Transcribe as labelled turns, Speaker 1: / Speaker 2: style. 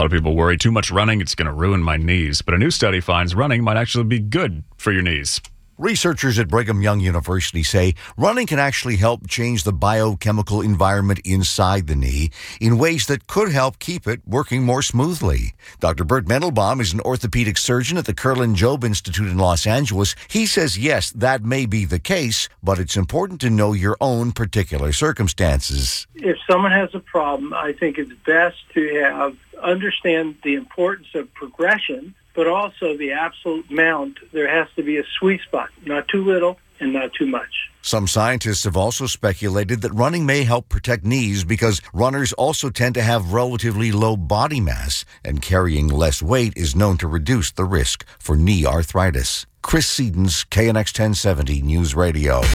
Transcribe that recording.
Speaker 1: A lot of people worry too much running, it's going to ruin my knees. But a new study finds running might actually be good for your knees.
Speaker 2: Researchers at Brigham Young University say running can actually help change the biochemical environment inside the knee in ways that could help keep it working more smoothly. Dr. Bert Mendelbaum is an orthopedic surgeon at the Kerlan-Jobe Institute in Los Angeles. He says, yes, that may be the case, but it's important to know your own particular circumstances.
Speaker 3: If someone has a problem, I think it's best to understand the importance of progression, but also the absolute amount. There has to be a sweet spot, not too little and not too much.
Speaker 2: Some scientists have also speculated that running may help protect knees because runners also tend to have relatively low body mass, and carrying less weight is known to reduce the risk for knee arthritis. Chris Sedens, KNX 1070 News Radio.